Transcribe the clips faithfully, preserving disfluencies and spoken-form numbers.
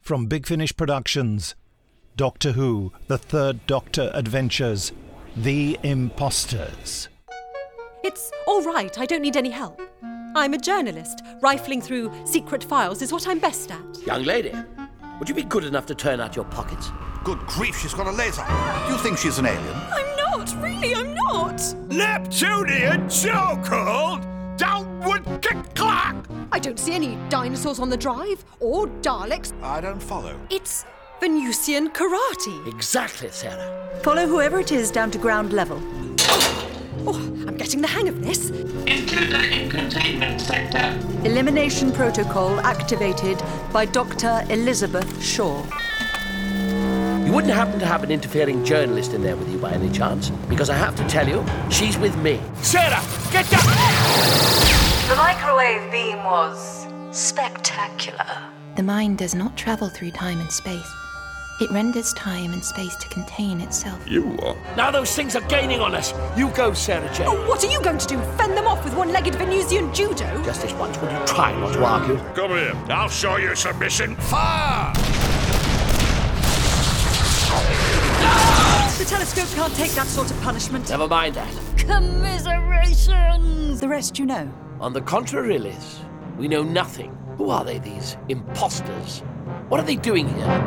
from Big Finish Productions, Doctor Who, The Third Doctor Adventures, The Imposters. It's all right, I don't need any help. I'm a journalist. Rifling through secret files is what I'm best at. Young lady, would you be good enough to turn out your pockets? Good grief, she's got a laser. Do you think she's an alien? I'm not, really, I'm not. Neptunian so-called downward kick-clack! I don't see any dinosaurs on the drive, or Daleks. I don't follow. It's Venusian karate. Exactly, Sarah. Follow whoever it is down to ground level. Oh, I'm getting the hang of this. Intruder in containment sector. Elimination protocol activated by Doctor Elizabeth Shaw. You wouldn't happen to have an interfering journalist in there with you by any chance? Because I have to tell you, she's with me. Sarah, get down! The microwave beam was spectacular. The mind does not travel through time and space. It renders time and space to contain itself. You are. Now those things are gaining on us. You go, Sarah Jane. Oh, what are you going to do? Fend them off with one-legged Venusian judo? Just this once, will you try not to argue? Come here, I'll show you submission. Fire! The telescope can't take that sort of punishment. Never mind that. Commiserations! The rest you know. On the contrary, Liz, we know nothing. Who are they, these imposters? What are they doing here?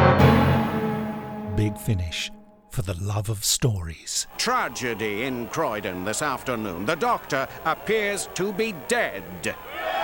Big Finish, for the love of stories. Tragedy in Croydon this afternoon. The Doctor appears to be dead.